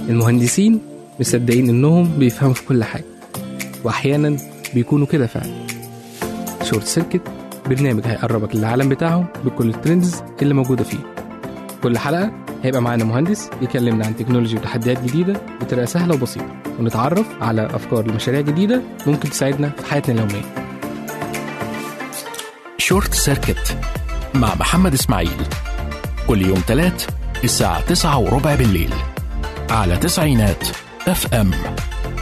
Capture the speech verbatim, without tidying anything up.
المهندسين مصدقين إنهم بيفهموا في كل حاجة، وأحيانا بيكونوا كده فعلا. شورت سيركت برنامج هيقربك للعالم بتاعهم بكل الترندز اللي موجودة فيه. كل حلقة هيبقى معانا مهندس يكلمنا عن تكنولوجي وتحديات جديدة بطريقة سهلة وبسيطة، ونتعرف على أفكار لمشاريع جديدة ممكن تساعدنا في حياتنا اليومية. شورت سيركت مع محمد إسماعيل، كل يوم ثلاث الساعة تسعة وربع بالليل على تسعينات اف ام.